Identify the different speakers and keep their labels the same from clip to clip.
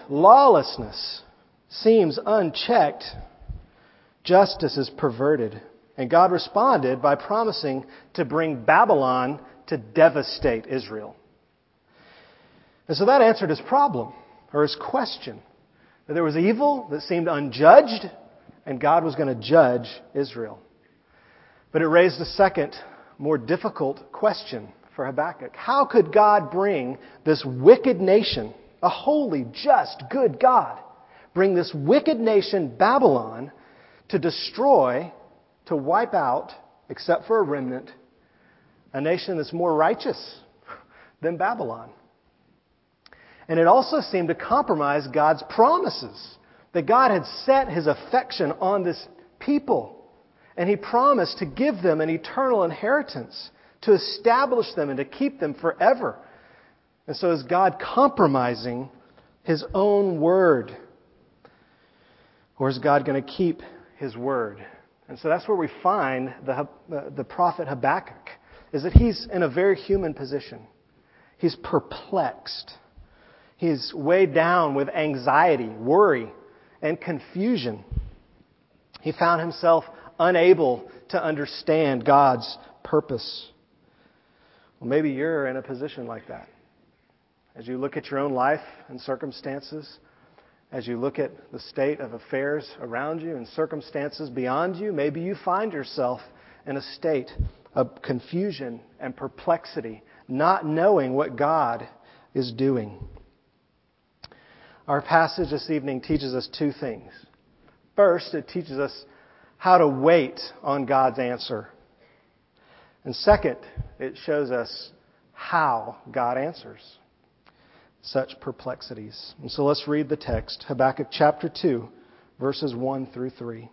Speaker 1: lawlessness seems unchecked, justice is perverted. And God responded by promising to bring Babylon to devastate Israel. And so that answered his problem, or his question. That there was evil that seemed unjudged, and God was going to judge Israel. But it raised a second, more difficult question for Habakkuk. How could God bring this wicked nation, a holy, just, good God, bring this wicked nation, Babylon, to destroy, to wipe out, except for a remnant, a nation that's more righteous than Babylon? And it also seemed to compromise God's promises, that God had set His affection on this people, and He promised to give them an eternal inheritance, to establish them and to keep them forever. And so is God compromising His own word? Or is God going to keep His word? And so that's where we find the prophet Habakkuk, is that he's in a very human position. He's perplexed. He's weighed down with anxiety, worry, and confusion. He found himself unable to understand God's purpose. Well, maybe you're in a position like that. As you look at your own life and circumstances, as you look at the state of affairs around you and circumstances beyond you, maybe you find yourself in a state of confusion and perplexity, not knowing what God is doing. Our passage this evening teaches us two things. First, it teaches us how to wait on God's answer. And second, it shows us how God answers such perplexities. And so let's read the text. Habakkuk chapter 2, verses 1 through 3.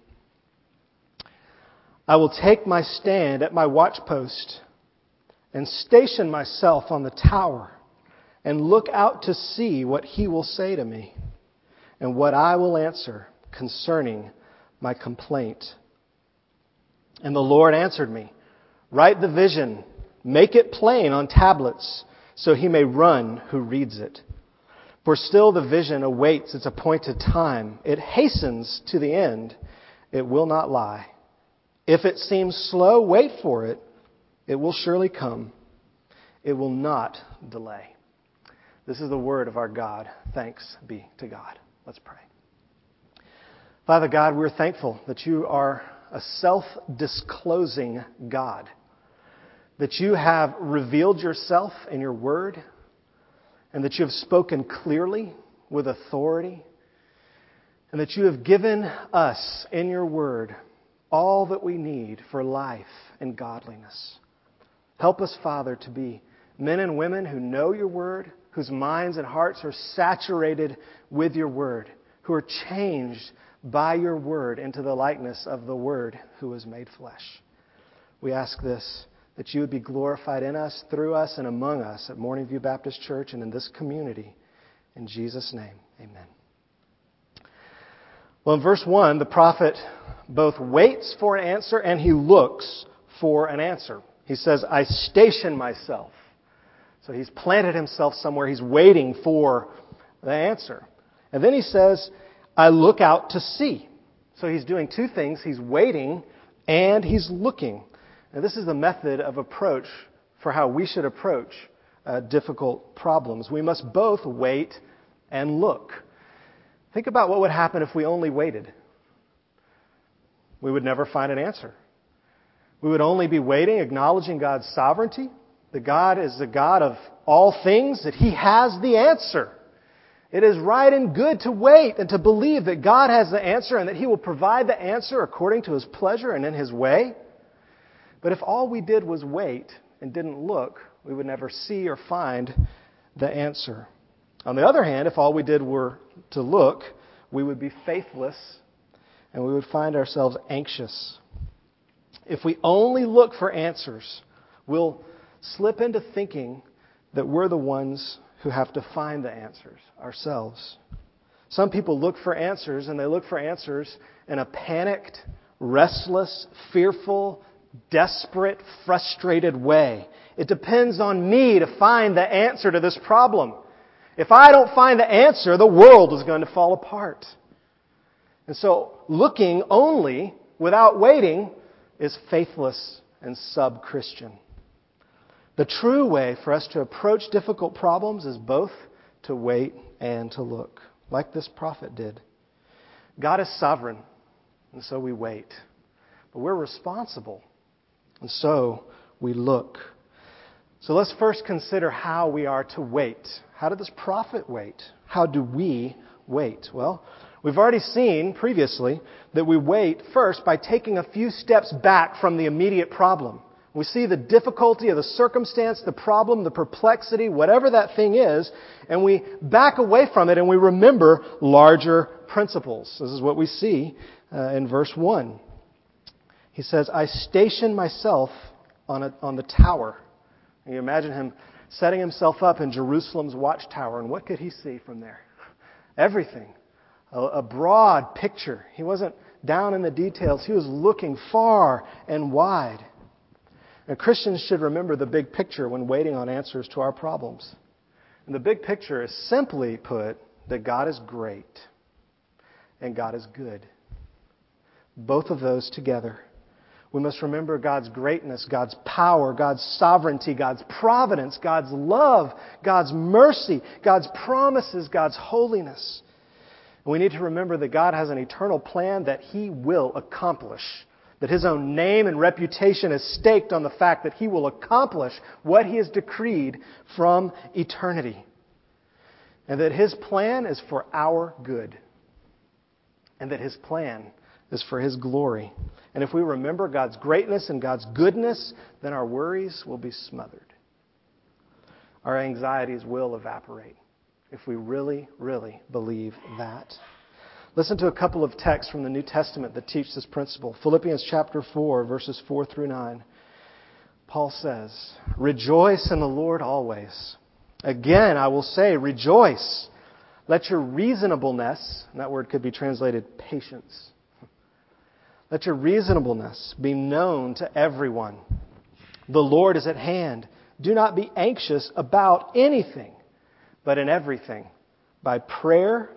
Speaker 1: I will take my stand at my watchpost and station myself on the tower and look out to see what He will say to me and what I will answer concerning my complaint. And the Lord answered me, write the vision, make it plain on tablets, so he may run who reads it. For still the vision awaits its appointed time. It hastens to the end. It will not lie. If it seems slow, wait for it. It will surely come. It will not delay. This is the word of our God. Thanks be to God. Let's pray. Father God, we're thankful that you are a self-disclosing God, that you have revealed yourself in your word, and that you have spoken clearly with authority, and that you have given us in your word all that we need for life and godliness. Help us, Father, to be men and women who know your word, whose minds and hearts are saturated with your word, who are changed by your word into the likeness of the Word who was made flesh. We ask this, that you would be glorified in us, through us, and among us at Morning View Baptist Church and in this community. In Jesus' name, amen. Well, in verse 1, the prophet both waits for an answer and he looks for an answer. He says, I station myself. So he's planted himself somewhere. He's waiting for the answer. And then he says, I look out to see. So he's doing two things. He's waiting and he's looking. And this is the method of approach for how we should approach difficult problems. We must both wait and look. Think about what would happen if we only waited. We would never find an answer. We would only be waiting, acknowledging God's sovereignty, that God is the God of all things, that He has the answer. It is right and good to wait and to believe that God has the answer and that He will provide the answer according to His pleasure and in His way. But if all we did was wait and didn't look, we would never see or find the answer. On the other hand, if all we did were to look, we would be faithless and we would find ourselves anxious. If we only look for answers, we'll slip into thinking that we're the ones who have to find the answers ourselves. Some people look for answers, and they look for answers in a panicked, restless, fearful, desperate, frustrated way. It depends on me to find the answer to this problem. If I don't find the answer, the world is going to fall apart. And so looking only without waiting is faithless and sub-Christian. The true way for us to approach difficult problems is both to wait and to look, like this prophet did. God is sovereign, and so we wait. But we're responsible, and so we look. So let's first consider how we are to wait. How did this prophet wait? How do we wait? Well, we've already seen previously that we wait first by taking a few steps back from the immediate problem. We see the difficulty of the circumstance, the problem, the perplexity, whatever that thing is, and we back away from it and we remember larger principles. This is what we see in verse 1. He says, I station myself on the tower. And you imagine him setting himself up in Jerusalem's watchtower, and what could he see from there? Everything. A broad picture. He wasn't down in the details. He was looking far and wide. And Christians should remember the big picture when waiting on answers to our problems. And the big picture is simply put that God is great and God is good. Both of those together. We must remember God's greatness, God's power, God's sovereignty, God's providence, God's love, God's mercy, God's promises, God's holiness. And we need to remember that God has an eternal plan that He will accomplish. That His own name and reputation is staked on the fact that He will accomplish what He has decreed from eternity. And that His plan is for our good. And that His plan is for His glory. And if we remember God's greatness and God's goodness, then our worries will be smothered. Our anxieties will evaporate if we really, really believe that. Listen to a couple of texts from the New Testament that teach this principle. Philippians chapter 4, verses 4 through 9. Paul says, rejoice in the Lord always. Again, I will say, rejoice. Let your reasonableness, and that word could be translated patience. Let your reasonableness be known to everyone. The Lord is at hand. Do not be anxious about anything, but in everything, by prayer,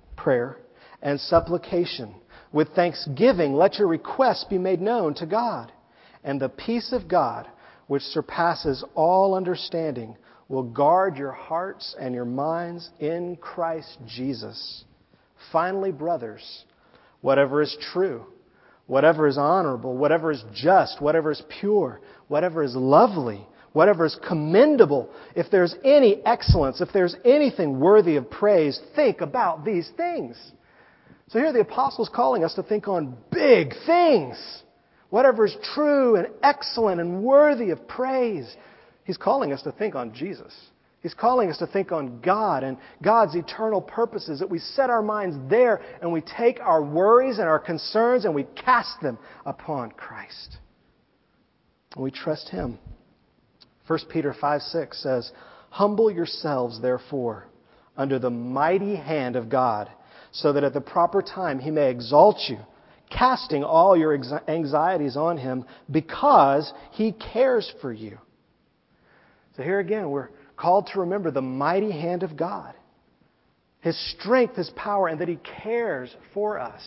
Speaker 1: and supplication. With thanksgiving, let your requests be made known to God. And the peace of God, which surpasses all understanding, will guard your hearts and your minds in Christ Jesus. Finally, brothers, whatever is true, whatever is honorable, whatever is just, whatever is pure, whatever is lovely, whatever is commendable, if there's any excellence, if there's anything worthy of praise, think about these things. So here the apostle's calling us to think on big things. Whatever is true and excellent and worthy of praise. He's calling us to think on Jesus. He's calling us to think on God and God's eternal purposes, that we set our minds there and we take our worries and our concerns and we cast them upon Christ. And we trust Him. 1 Peter 5:6 says, humble yourselves, therefore, under the mighty hand of God, so that at the proper time He may exalt you, casting all your anxieties on Him because He cares for you. So here again, we're called to remember the mighty hand of God, His strength, His power, and that He cares for us.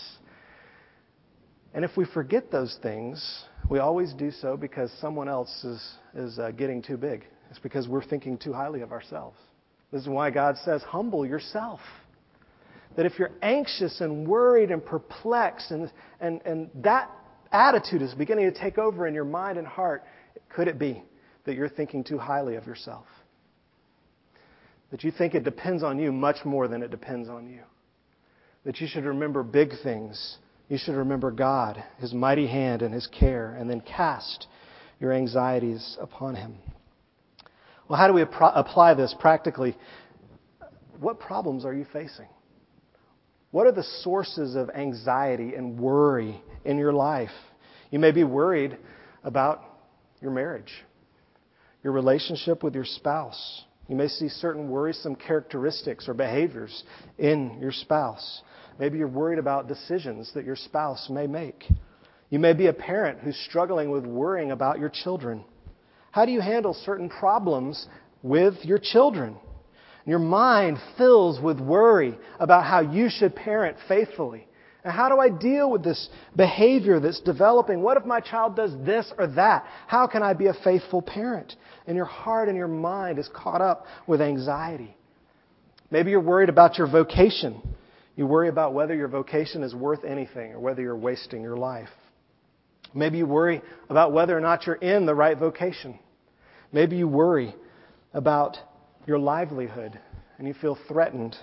Speaker 1: And if we forget those things, we always do so because someone else is getting too big. It's because we're thinking too highly of ourselves. This is why God says, humble yourself. That if you're anxious and worried and perplexed and that attitude is beginning to take over in your mind and heart, could it be that you're thinking too highly of yourself? That you think it depends on you much more than it depends on you? That you should remember big things. You should remember God, His mighty hand and His care, and then cast your anxieties upon Him. Well, how do we apply this practically? What problems are you facing? What are the sources of anxiety and worry in your life? You may be worried about your marriage, your relationship with your spouse. You may see certain worrisome characteristics or behaviors in your spouse. Maybe you're worried about decisions that your spouse may make. You may be a parent who's struggling with worrying about your children. How do you handle certain problems with your children? And your mind fills with worry about how you should parent faithfully. And how do I deal with this behavior that's developing? What if my child does this or that? How can I be a faithful parent? And your heart and your mind is caught up with anxiety. Maybe you're worried about your vocation. You worry about whether your vocation is worth anything or whether you're wasting your life. Maybe you worry about whether or not you're in the right vocation. Maybe you worry about your livelihood and you feel threatened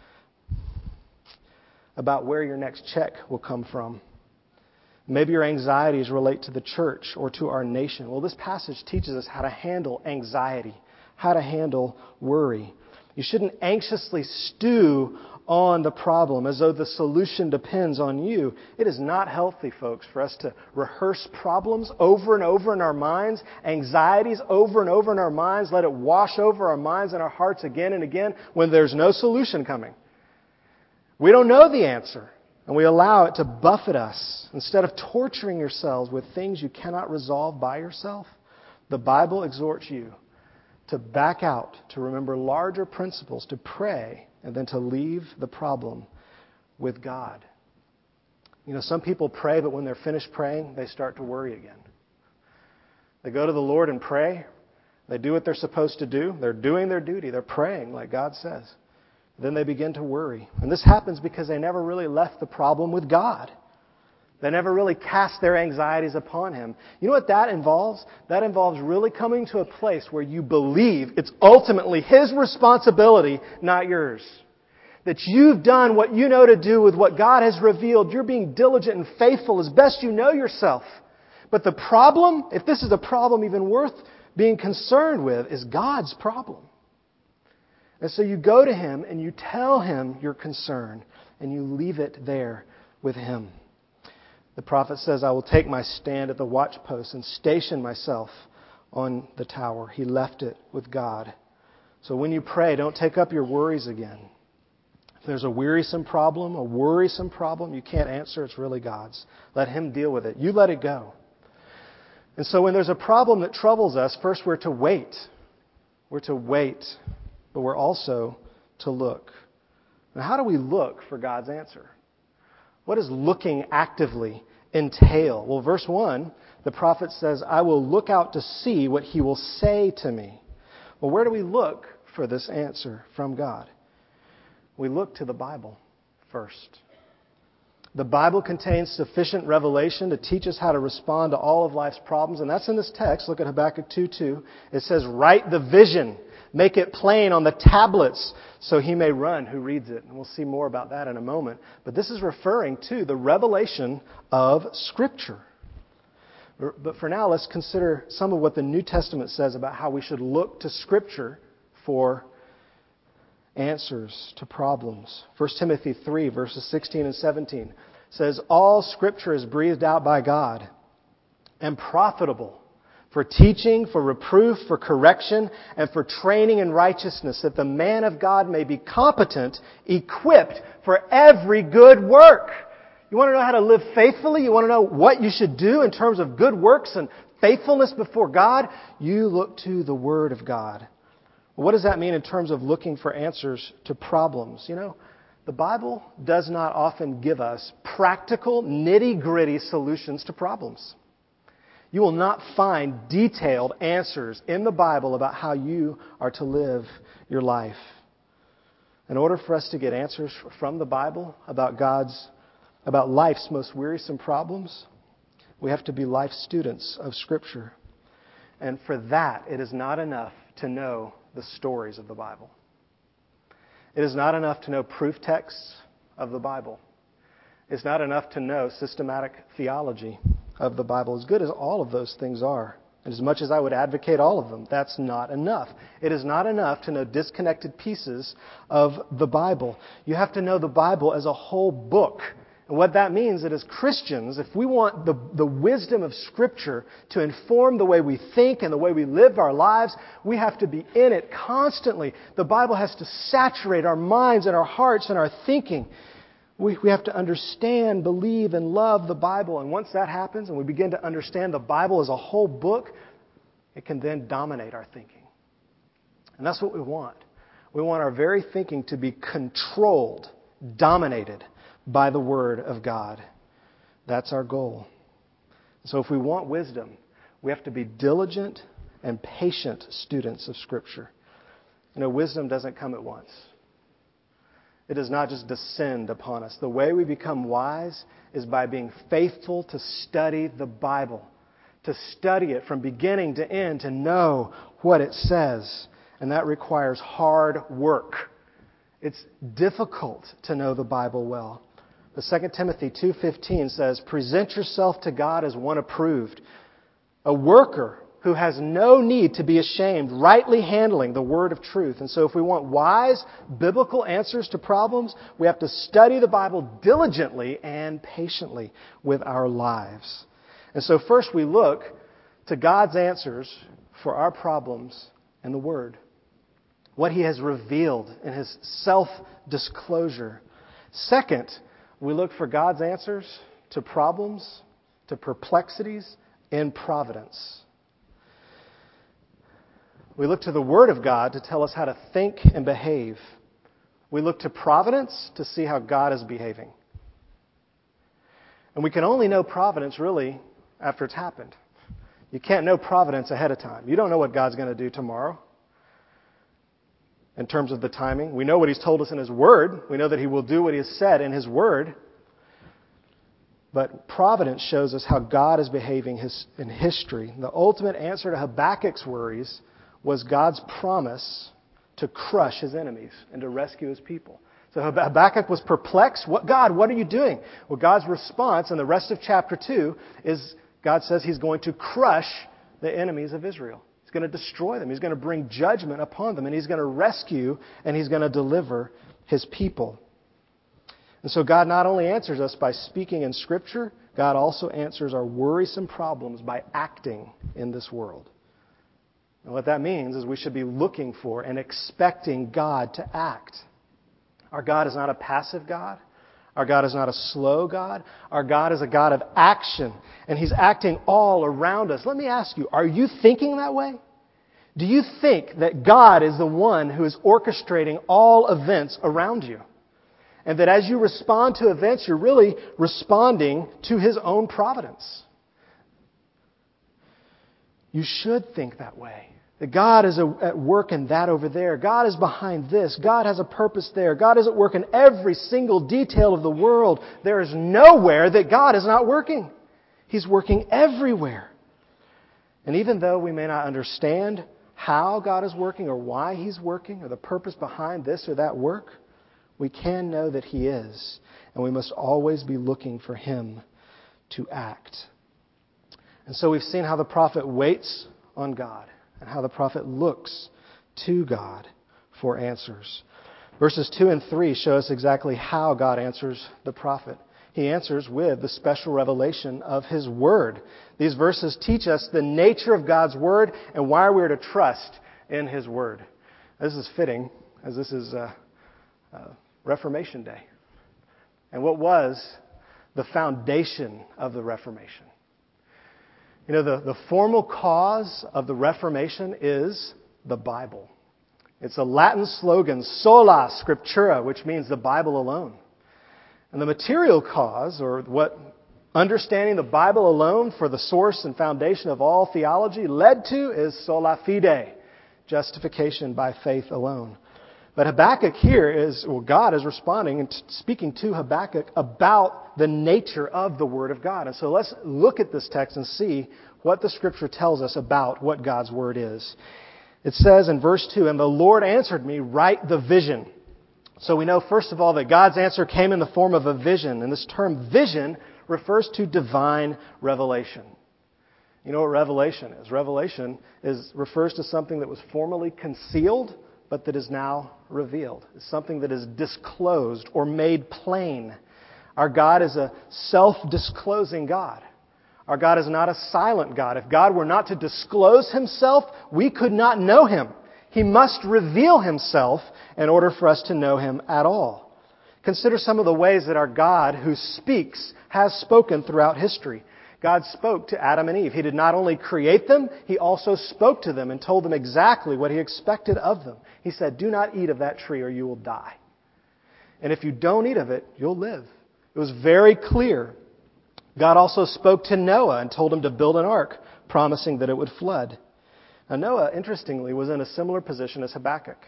Speaker 1: about where your next check will come from. Maybe your anxieties relate to the church or to our nation. Well, this passage teaches us how to handle anxiety, how to handle worry. You shouldn't anxiously stew on the problem as though the solution depends on you. It is not healthy, folks, for us to rehearse problems over and over in our minds, anxieties over and over in our minds, let it wash over our minds and our hearts again and again when there's no solution coming. We don't know the answer, and we allow it to buffet us. Instead of torturing yourselves with things you cannot resolve by yourself, the Bible exhorts you to back out, to remember larger principles, to pray, and then to leave the problem with God. You know, some people pray, but when they're finished praying, they start to worry again. They go to the Lord and pray. They do what they're supposed to do. They're doing their duty. They're praying like God says. Then they begin to worry. And this happens because they never really left the problem with God. They never really cast their anxieties upon Him. You know what that involves? That involves really coming to a place where you believe it's ultimately His responsibility, not yours. That you've done what you know to do with what God has revealed. You're being diligent and faithful as best you know yourself. But the problem, if this is a problem even worth being concerned with, is God's problem. And so you go to Him and you tell Him your concern and you leave it there with Him. The prophet says, I will take my stand at the watchpost and station myself on the tower. He left it with God. So when you pray, don't take up your worries again. If there's a worrisome problem you can't answer, it's really God's. Let Him deal with it. You let it go. And so when there's a problem that troubles us, first we're to wait. We're to wait. But we're also to look. Now, how do we look for God's answer? What does looking actively entail? Well, verse 1, the prophet says, I will look out to see what He will say to me. Well, where do we look for this answer from God? We look to the Bible first. The Bible contains sufficient revelation to teach us how to respond to all of life's problems. And that's in this text. Look at Habakkuk 2:2. It says, write the vision. Make it plain on the tablets so he may run who reads it. And we'll see more about that in a moment. But this is referring to the revelation of Scripture. But for now, let's consider some of what the New Testament says about how we should look to Scripture for answers to problems. 1 Timothy 3, verses 16 and 17 says, all Scripture is breathed out by God and profitable for teaching, for reproof, for correction, and for training in righteousness, that the man of God may be competent, equipped for every good work. You want to know how to live faithfully? You want to know what you should do in terms of good works and faithfulness before God? You look to the Word of God. Well, what does that mean in terms of looking for answers to problems? You know, the Bible does not often give us practical, nitty-gritty solutions to problems. You will not find detailed answers in the Bible about how you are to live your life. In order for us to get answers from the Bible about life's most wearisome problems, we have to be life students of Scripture. And for that, it is not enough to know the stories of the Bible. It is not enough to know proof texts of the Bible. It's not enough to know systematic theology of the Bible. As good as all of those things are, and as much as I would advocate all of them, that's not enough. It is not enough to know disconnected pieces of the Bible. You have to know the Bible as a whole book. And what that means is, as Christians, if we want the wisdom of Scripture to inform the way we think and the way we live our lives, we have to be in it constantly. The Bible has to saturate our minds and our hearts and our thinking. We have to understand, believe, and love the Bible. And once that happens and we begin to understand the Bible as a whole book, it can then dominate our thinking. And that's what we want. We want our very thinking to be controlled, dominated by the Word of God. That's our goal. So if we want wisdom, we have to be diligent and patient students of Scripture. Wisdom doesn't come at once. It does not just descend upon us. The way we become wise is by being faithful to study the Bible, to study it from beginning to end, to know what it says. And that requires hard work. It's difficult to know the Bible well. The 2 Timothy 2:15 says, "Present yourself to God as one approved, a worker who has no need to be ashamed, rightly handling the word of truth." And so if we want wise, biblical answers to problems, we have to study the Bible diligently and patiently with our lives. And so first we look to God's answers for our problems in the Word. What He has revealed in His self-disclosure. Second, we look for God's answers to problems, to perplexities, in providence. We look to the Word of God to tell us how to think and behave. We look to providence to see how God is behaving. And we can only know providence really after it's happened. You can't know providence ahead of time. You don't know what God's going to do tomorrow in terms of the timing. We know what He's told us in His Word. We know that He will do what He has said in His Word. But providence shows us how God is behaving in history. The ultimate answer to Habakkuk's worries was God's promise to crush his enemies and to rescue his people. So Habakkuk was perplexed. God, what are you doing? Well, God's response in the rest of chapter 2 is God says He's going to crush the enemies of Israel. He's going to destroy them. He's going to bring judgment upon them. And He's going to rescue and He's going to deliver His people. And so God not only answers us by speaking in Scripture, God also answers our worrisome problems by acting in this world. And what that means is we should be looking for and expecting God to act. Our God is not a passive God. Our God is not a slow God. Our God is a God of action. And He's acting all around us. Let me ask you, are you thinking that way? Do you think that God is the one who is orchestrating all events around you? And that as you respond to events, you're really responding to His own providence? You should think that way. That God is at work in that over there. God is behind this. God has a purpose there. God is at work in every single detail of the world. There is nowhere that God is not working. He's working everywhere. And even though we may not understand how God is working or why He's working or the purpose behind this or that work, we can know that He is. And we must always be looking for Him to act. And so we've seen how the prophet waits on God and how the prophet looks to God for answers. Verses 2 and 3 show us exactly how God answers the prophet. He answers with the special revelation of His Word. These verses teach us the nature of God's Word and why we're to trust in His Word. This is fitting, as this is Reformation Day. And what was the foundation of the Reformation? You know, the formal cause of the Reformation is the Bible. It's a Latin slogan, sola scriptura, which means the Bible alone. And the material cause, or what understanding the Bible alone for the source and foundation of all theology led to, is sola fide, justification by faith alone. But Habakkuk here God is responding and speaking to Habakkuk about the nature of the Word of God. And so let's look at this text and see what the Scripture tells us about what God's Word is. It says in verse 2, "And the Lord answered me, write the vision." So we know, first of all, that God's answer came in the form of a vision. And this term vision refers to divine revelation. You know what revelation is? Revelation refers to something that was formerly concealed, but that is now revealed. It's something that is disclosed or made plain. Our God is a self-disclosing God. Our God is not a silent God. If God were not to disclose Himself, we could not know Him. He must reveal Himself in order for us to know Him at all. Consider some of the ways that our God, who speaks, has spoken throughout history. God spoke to Adam and Eve. He did not only create them, He also spoke to them and told them exactly what He expected of them. He said, "Do not eat of that tree or you will die. And if you don't eat of it, you'll live." It was very clear. God also spoke to Noah and told him to build an ark, promising that it would flood. Now Noah, interestingly, was in a similar position as Habakkuk.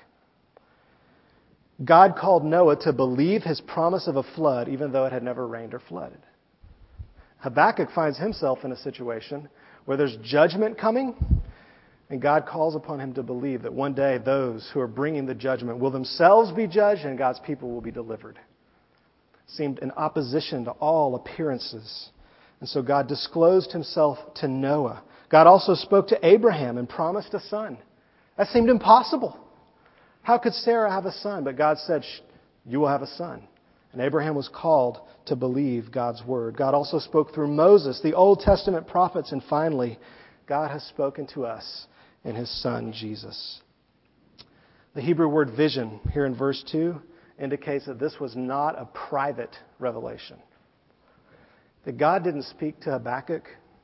Speaker 1: God called Noah to believe his promise of a flood, even though it had never rained or flooded. Habakkuk finds himself in a situation where there's judgment coming, and God calls upon him to believe that one day those who are bringing the judgment will themselves be judged and God's people will be delivered. It seemed in opposition to all appearances. And so God disclosed Himself to Noah. God also spoke to Abraham and promised a son. That seemed impossible. How could Sarah have a son? But God said, "You will have a son." And Abraham was called to believe God's word. God also spoke through Moses, the Old Testament prophets, and finally, God has spoken to us in His Son, Jesus. The Hebrew word vision here in verse 2 indicates that this was not a private revelation. That God didn't speak to Habakkuk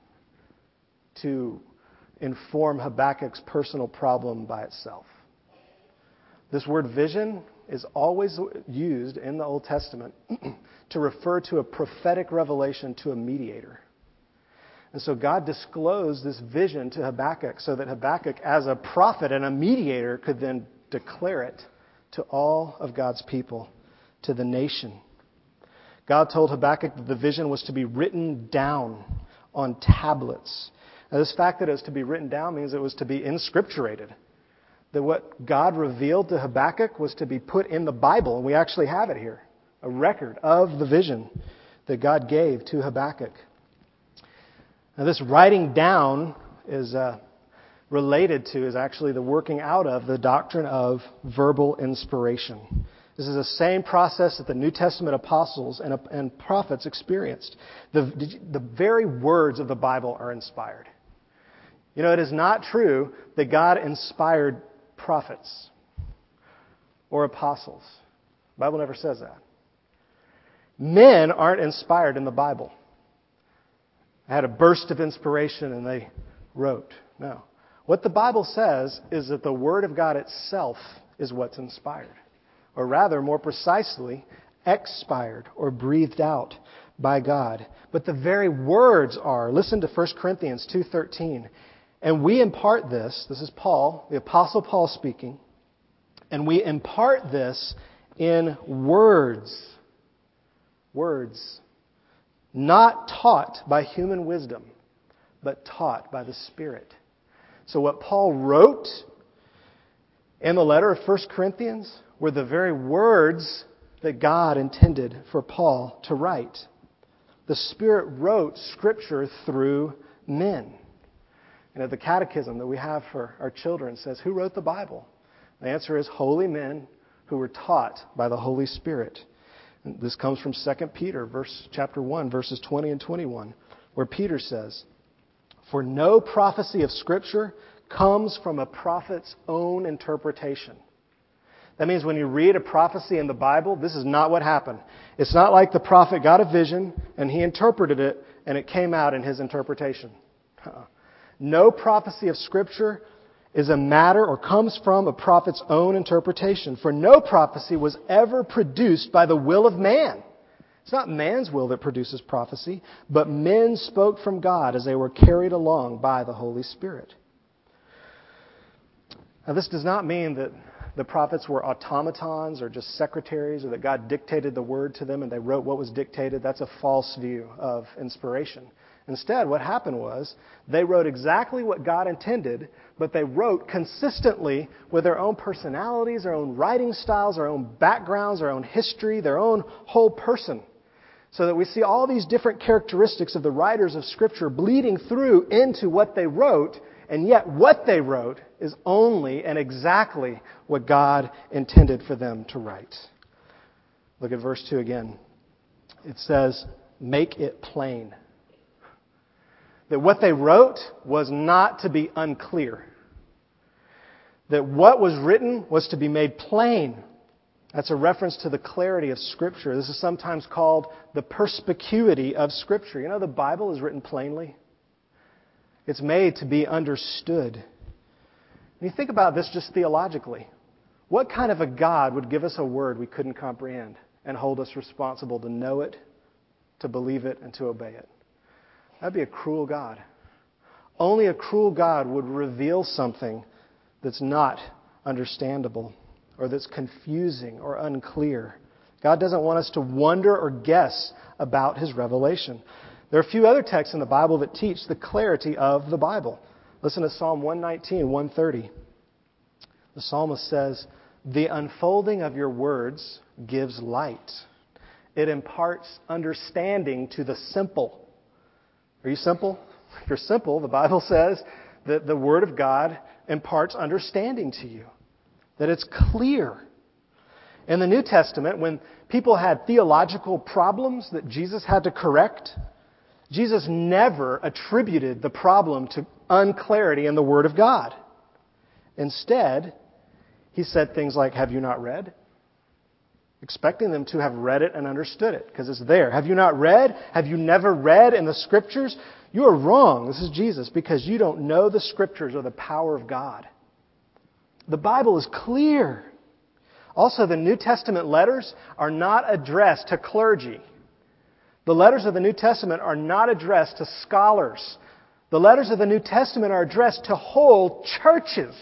Speaker 1: to inform Habakkuk's personal problem by itself. This word vision is always used in the Old Testament to refer to a prophetic revelation to a mediator. And so God disclosed this vision to Habakkuk so that Habakkuk, as a prophet and a mediator, could then declare it to all of God's people, to the nation. God told Habakkuk that the vision was to be written down on tablets. Now, this fact that it was to be written down means it was to be inscripturated. That what God revealed to Habakkuk was to be put in the Bible, and we actually have it here, a record of the vision that God gave to Habakkuk. Now, this writing down is actually the working out of the doctrine of verbal inspiration. This is the same process that the New Testament apostles and prophets experienced. The very words of the Bible are inspired. You know, it is not true that God inspired prophets or apostles. The Bible never says that. Men aren't inspired in the Bible. I had a burst of inspiration and they wrote. No. What the Bible says is that the Word of God itself is what's inspired. Or rather, more precisely, expired or breathed out by God. But the very words are, listen to 1 Corinthians 2:13. And we impart this is Paul, the Apostle Paul speaking, and we impart this in words. Words. Not taught by human wisdom, but taught by the Spirit. So what Paul wrote in the letter of 1 Corinthians were the very words that God intended for Paul to write. The Spirit wrote Scripture through men. You know, the catechism that we have for our children says, who wrote the Bible? The answer is holy men who were taught by the Holy Spirit. And this comes from 2 Peter, chapter 1, verses 20 and 21, where Peter says, "For no prophecy of Scripture comes from a prophet's own interpretation." That means when you read a prophecy in the Bible, this is not what happened. It's not like the prophet got a vision and he interpreted it and it came out in his interpretation. No prophecy of Scripture is a matter or comes from a prophet's own interpretation. For no prophecy was ever produced by the will of man. It's not man's will that produces prophecy, but men spoke from God as they were carried along by the Holy Spirit. Now, this does not mean that the prophets were automatons or just secretaries or that God dictated the word to them and they wrote what was dictated. That's a false view of inspiration. Instead, what happened was they wrote exactly what God intended, but they wrote consistently with their own personalities, their own writing styles, their own backgrounds, their own history, their own whole person. So that we see all these different characteristics of the writers of Scripture bleeding through into what they wrote, and yet what they wrote is only and exactly what God intended for them to write. Look at verse 2 again. It says, "Make it plain." That what they wrote was not to be unclear. That what was written was to be made plain. That's a reference to the clarity of Scripture. This is sometimes called the perspicuity of Scripture. You know, the Bible is written plainly. It's made to be understood. When you think about this just theologically, what kind of a God would give us a word we couldn't comprehend and hold us responsible to know it, to believe it, and to obey it? That'd be a cruel God. Only a cruel God would reveal something that's not understandable or that's confusing or unclear. God doesn't want us to wonder or guess about His revelation. There are a few other texts in the Bible that teach the clarity of the Bible. Listen to Psalm 119, 130. The psalmist says, "The unfolding of your words gives light. It imparts understanding to the simple." Are you simple? If you're simple, the Bible says that the Word of God imparts understanding to you. That it's clear. In the New Testament, when people had theological problems that Jesus had to correct, Jesus never attributed the problem to unclarity in the Word of God. Instead, He said things like, "Have you not read?" Expecting them to have read it and understood it, because it's there. "Have you not read? Have you never read in the Scriptures?" You are wrong, this is Jesus, because you don't know the Scriptures or the power of God. The Bible is clear. Also, the New Testament letters are not addressed to clergy. The letters of the New Testament are not addressed to scholars. The letters of the New Testament are addressed to whole churches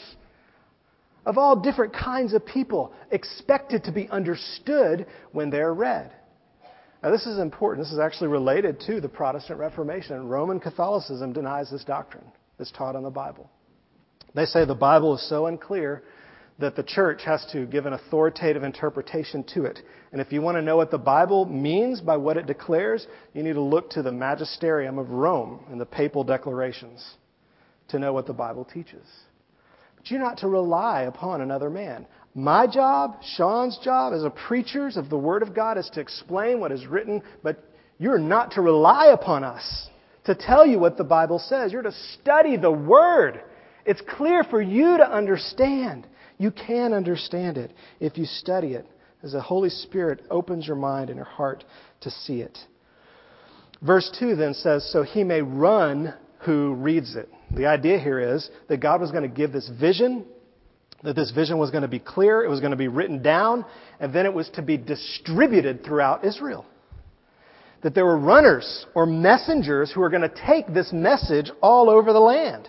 Speaker 1: of all different kinds of people, expected to be understood when they're read. Now, this is important. This is actually related to the Protestant Reformation. Roman Catholicism denies this doctrine that's taught in the Bible. They say the Bible is so unclear that the church has to give an authoritative interpretation to it. And if you want to know what the Bible means by what it declares, you need to look to the magisterium of Rome and the papal declarations to know what the Bible teaches. But you're not to rely upon another man. My job, Sean's job as a preacher of the Word of God is to explain what is written, but you're not to rely upon us to tell you what the Bible says. You're to study the Word. It's clear for you to understand. You can understand it if you study it, as the Holy Spirit opens your mind and your heart to see it. Verse 2 then says, "So he may run who reads it." The idea here is that God was going to give this vision, that this vision was going to be clear, it was going to be written down, and then it was to be distributed throughout Israel. That there were runners or messengers who were going to take this message all over the land.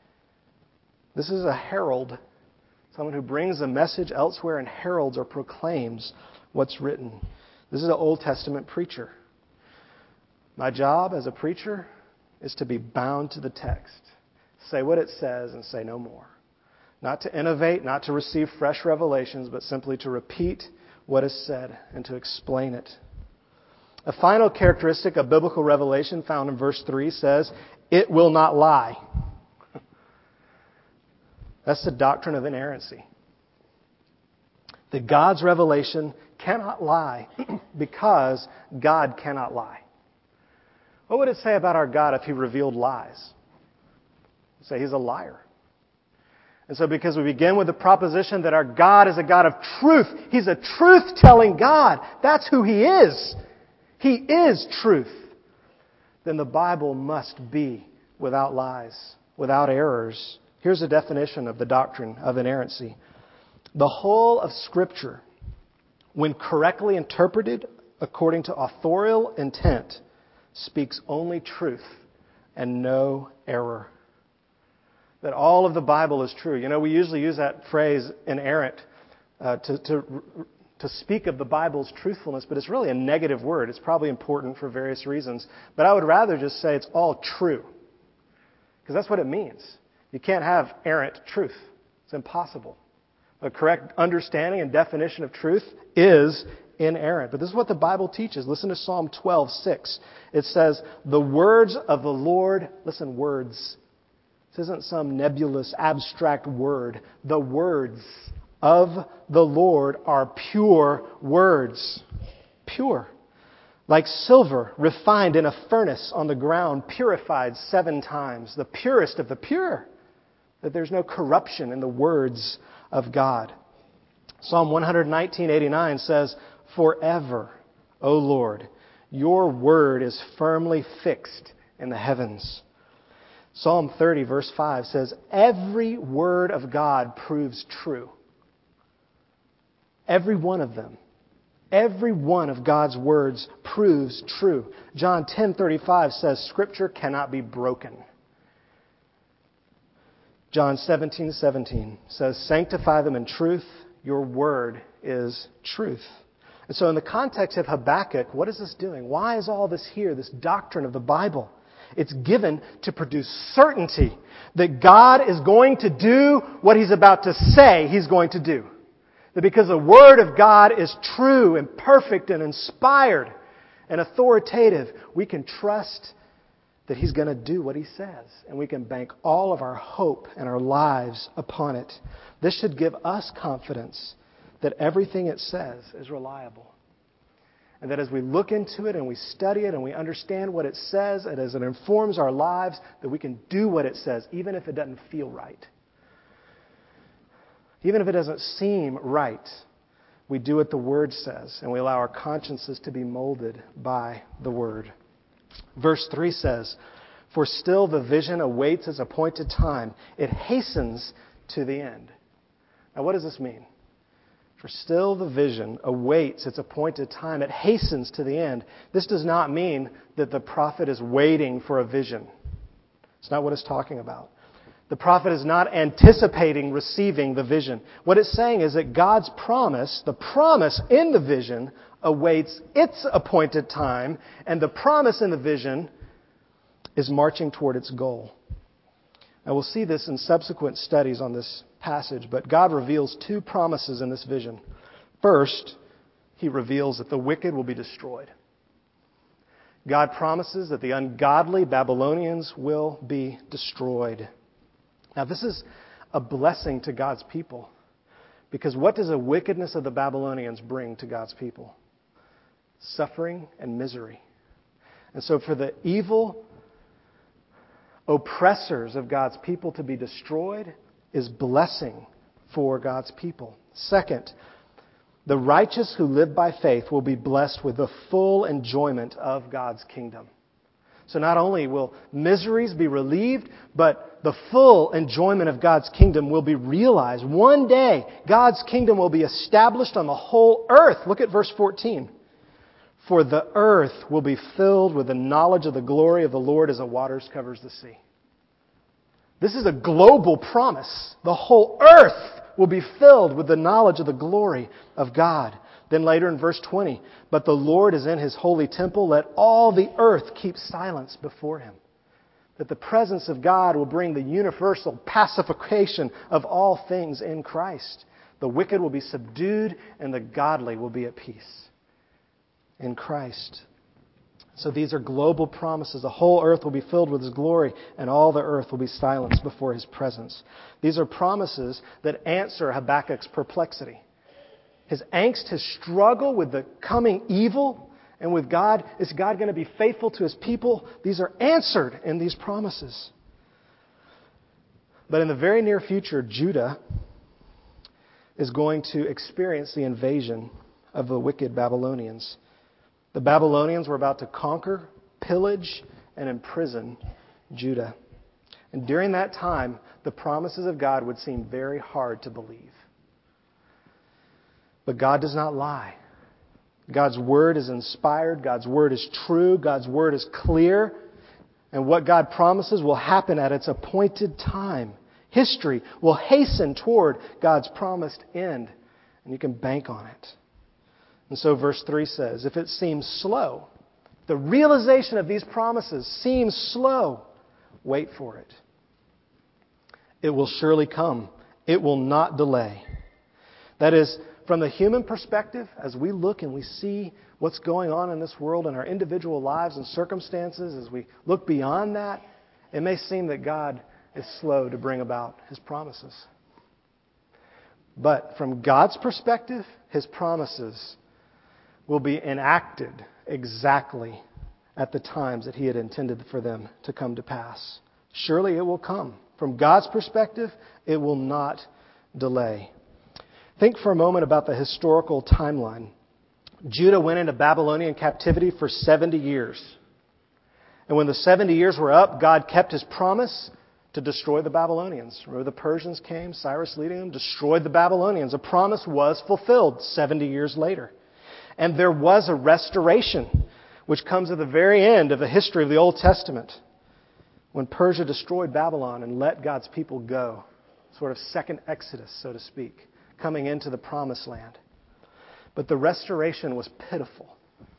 Speaker 1: This is a herald, someone who brings a message elsewhere and heralds or proclaims what's written. This is an Old Testament preacher. My job as a preacher is to be bound to the text. Say what it says and say no more. Not to innovate, not to receive fresh revelations, but simply to repeat what is said and to explain it. A final characteristic of biblical revelation found in verse 3 says, "It will not lie." That's the doctrine of inerrancy. That God's revelation cannot lie because God cannot lie. What would it say about our God if He revealed lies? It'd say He's a liar. And so because we begin with the proposition that our God is a God of truth, He's a truth-telling God. That's who He is. He is truth. Then the Bible must be without lies, without errors. Here's a definition of the doctrine of inerrancy. The whole of Scripture, when correctly interpreted according to authorial intent, speaks only truth and no error. That all of the Bible is true. You know, we usually use that phrase, inerrant, to speak of the Bible's truthfulness, but it's really a negative word. It's probably important for various reasons. But I would rather just say it's all true, because that's what it means. You can't have errant truth. It's impossible. A correct understanding and definition of truth is inerrant. But this is what the Bible teaches. Listen to Psalm 12:6. It says, "The words of the Lord," listen, words. This isn't some nebulous, abstract word. The words of the Lord are pure words. Pure. Like silver refined in a furnace on the ground, purified 7 times. The purest of the pure. That there's no corruption in the words of God. Psalm 119:89 says, "Forever, O Lord, your word is firmly fixed in the heavens." Psalm 30 verse 5 says, "Every word of God proves true." Every one of them. Every one of God's words proves true. John 10:35 says, "Scripture cannot be broken." John 17:17 says, "Sanctify them in truth. Your word is truth." And so in the context of Habakkuk, what is this doing? Why is all this here, this doctrine of the Bible? It's given to produce certainty that God is going to do what He's about to say He's going to do. That because the Word of God is true and perfect and inspired and authoritative, we can trust that He's going to do what He says. And we can bank all of our hope and our lives upon it. This should give us confidence that everything it says is reliable. And that as we look into it and we study it and we understand what it says and as it informs our lives, that we can do what it says, even if it doesn't feel right. Even if it doesn't seem right, we do what the Word says and we allow our consciences to be molded by the Word. Verse 3 says, "For still the vision awaits its appointed time. It hastens to the end." Now what does this mean? For still the vision awaits its appointed time. It hastens to the end. This does not mean that the prophet is waiting for a vision. It's not what it's talking about. The prophet is not anticipating receiving the vision. What it's saying is that God's promise, the promise in the vision, awaits its appointed time, and the promise in the vision is marching toward its goal. Now we'll see this in subsequent studies on this passage, but God reveals two promises in this vision. First, He reveals that the wicked will be destroyed. God promises that the ungodly Babylonians will be destroyed. Now this is a blessing to God's people, because what does the wickedness of the Babylonians bring to God's people? Suffering and misery. And so for the evil oppressors of God's people to be destroyed is blessing for God's people. Second, the righteous who live by faith will be blessed with the full enjoyment of God's kingdom. So not only will miseries be relieved, but the full enjoyment of God's kingdom will be realized. One day, God's kingdom will be established on the whole earth. Look at verse 14. "For the earth will be filled with the knowledge of the glory of the Lord as the waters covers the sea." This is a global promise. The whole earth will be filled with the knowledge of the glory of God. Then later in verse 20, "But the Lord is in His holy temple. Let all the earth keep silence before Him." That the presence of God will bring the universal pacification of all things in Christ. The wicked will be subdued and the godly will be at peace in Christ. So these are global promises. The whole earth will be filled with His glory, and all the earth will be silenced before His presence. These are promises that answer Habakkuk's perplexity. His angst, his struggle with the coming evil, and with God. Is God going to be faithful to His people? These are answered in these promises. But in the very near future, Judah is going to experience the invasion of the wicked Babylonians. The Babylonians were about to conquer, pillage, and imprison Judah. And during that time, the promises of God would seem very hard to believe. But God does not lie. God's Word is inspired. God's Word is true. God's Word is clear. And what God promises will happen at its appointed time. History will hasten toward God's promised end. And you can bank on it. And so verse 3 says, if it seems slow, the realization of these promises seems slow, wait for it. It will surely come. It will not delay. That is, from the human perspective, as we look and we see what's going on in this world in our individual lives and circumstances, as we look beyond that, it may seem that God is slow to bring about His promises. But from God's perspective, His promises will be enacted exactly at the times that He had intended for them to come to pass. Surely it will come. From God's perspective, it will not delay. Think for a moment about the historical timeline. Judah went into Babylonian captivity for 70 years. And when the 70 years were up, God kept His promise to destroy the Babylonians. Remember, the Persians came, Cyrus leading them, destroyed the Babylonians. A promise was fulfilled 70 years later. And there was a restoration, which comes at the very end of the history of the Old Testament, when Persia destroyed Babylon and let God's people go. Sort of second Exodus, so to speak, coming into the Promised Land. But the restoration was pitiful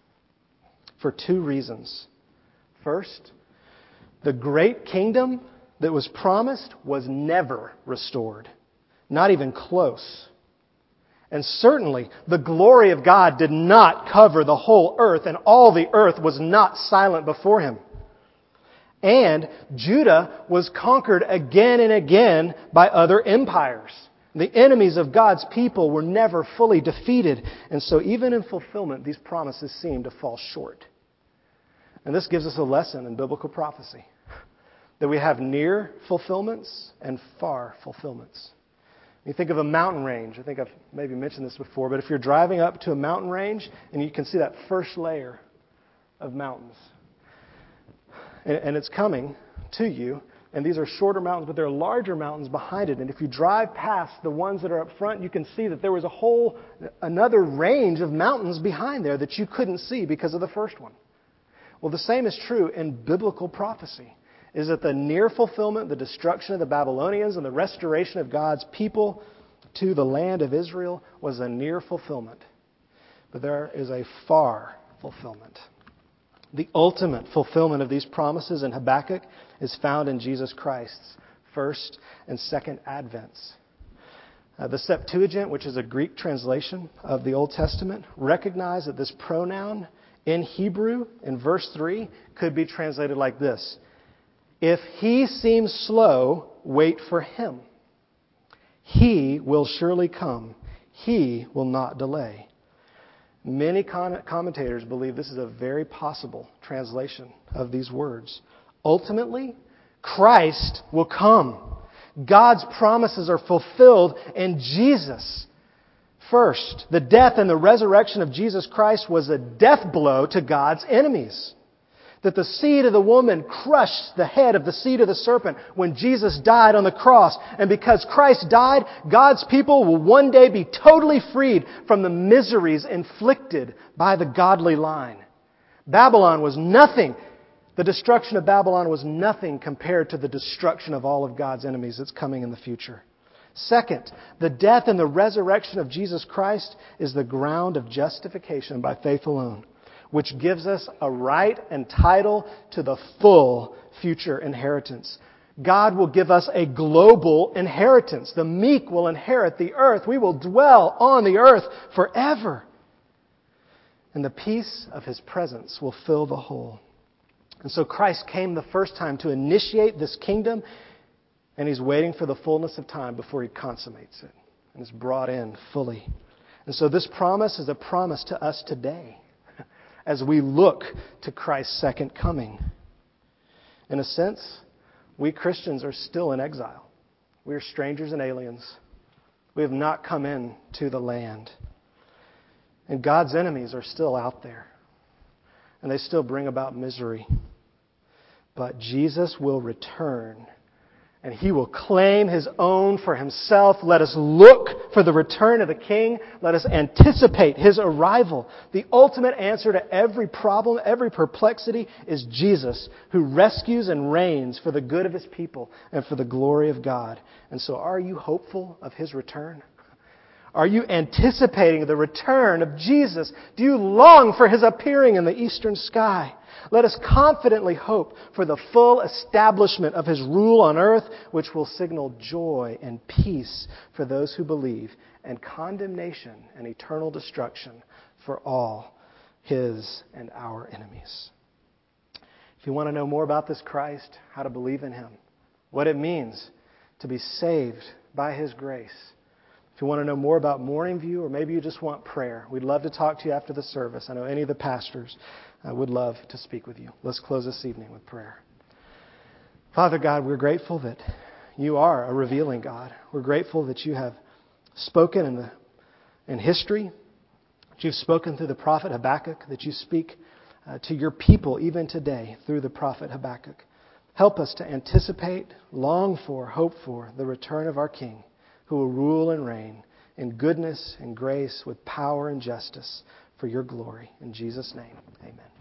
Speaker 1: for two reasons. First, the great kingdom that was promised was never restored, not even close. And certainly, the glory of God did not cover the whole earth, and all the earth was not silent before Him. And Judah was conquered again and again by other empires. The enemies of God's people were never fully defeated. And so even in fulfillment, these promises seem to fall short. And this gives us a lesson in biblical prophecy, that we have near fulfillments and far fulfillments. You think of a mountain range. I think I've maybe mentioned this before, but if you're driving up to a mountain range and you can see that first layer of mountains, and it's coming to you, and these are shorter mountains, but there are larger mountains behind it. And if you drive past the ones that are up front, you can see that there was another range of mountains behind there that you couldn't see because of the first one. Well, the same is true in biblical prophecy, is that the near fulfillment, the destruction of the Babylonians and the restoration of God's people to the land of Israel was a near fulfillment. But there is a far fulfillment. The ultimate fulfillment of these promises in Habakkuk is found in Jesus Christ's first and second advents. The Septuagint, which is a Greek translation of the Old Testament, recognized that this pronoun in Hebrew, in verse 3, could be translated like this: if he seems slow, wait for him. He will surely come. He will not delay. Many commentators believe this is a very possible translation of these words. Ultimately, Christ will come. God's promises are fulfilled in Jesus. First, the death and the resurrection of Jesus Christ was a death blow to God's enemies. That the seed of the woman crushed the head of the seed of the serpent when Jesus died on the cross. And because Christ died, God's people will one day be totally freed from the miseries inflicted by the godly line. Babylon was nothing. The destruction of Babylon was nothing compared to the destruction of all of God's enemies that's coming in the future. Second, the death and the resurrection of Jesus Christ is the ground of justification by faith alone, which gives us a right and title to the full future inheritance. God will give us a global inheritance. The meek will inherit the earth. We will dwell on the earth forever. And the peace of His presence will fill the whole. And so Christ came the first time to initiate this kingdom, and He's waiting for the fullness of time before He consummates it and is brought in fully. And so this promise is a promise to us today, as we look to Christ's second coming. In a sense, we Christians are still in exile. We are strangers and aliens. We have not come in to the land. And God's enemies are still out there. And they still bring about misery. But Jesus will return. And He will claim His own for Himself. Let us look for the return of the King. Let us anticipate His arrival. The ultimate answer to every problem, every perplexity is Jesus, who rescues and reigns for the good of His people and for the glory of God. And so are you hopeful of His return? Are you anticipating the return of Jesus? Do you long for His appearing in the eastern sky? Let us confidently hope for the full establishment of His rule on earth, which will signal joy and peace for those who believe, and condemnation and eternal destruction for all His and our enemies. If you want to know more about this Christ, how to believe in Him, what it means to be saved by His grace, if you want to know more about Morning View, or maybe you just want prayer, we'd love to talk to you after the service. I know any of the pastors would love to speak with you. Let's close this evening with prayer. Father God, we're grateful that You are a revealing God. We're grateful that You have spoken in the in history, that you've spoken through the prophet Habakkuk, that you speak to your people even today through the prophet Habakkuk. Help us to anticipate, long for, hope for the return of our King, who will rule and reign in goodness and grace with power and justice for your glory. In Jesus' name, amen.